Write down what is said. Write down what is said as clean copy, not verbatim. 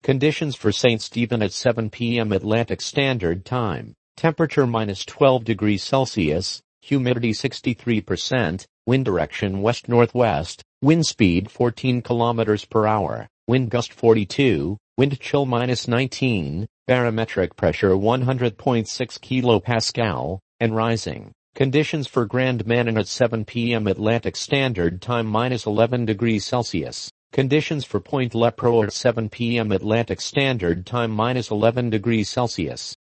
Conditions for St. Stephen at 7 p.m. Atlantic Standard Time. Temperature -12 degrees Celsius, humidity 63%, wind direction west-northwest, wind speed 14 kilometers per hour, wind gust 42, wind chill -19, barometric pressure 100.6 kilopascal, and rising. Conditions for Grand Manan at 7 p.m. Atlantic Standard Time -11 degrees Celsius. Conditions for Point Lepreau at 7 p.m. Atlantic Standard Time -11 degrees Celsius.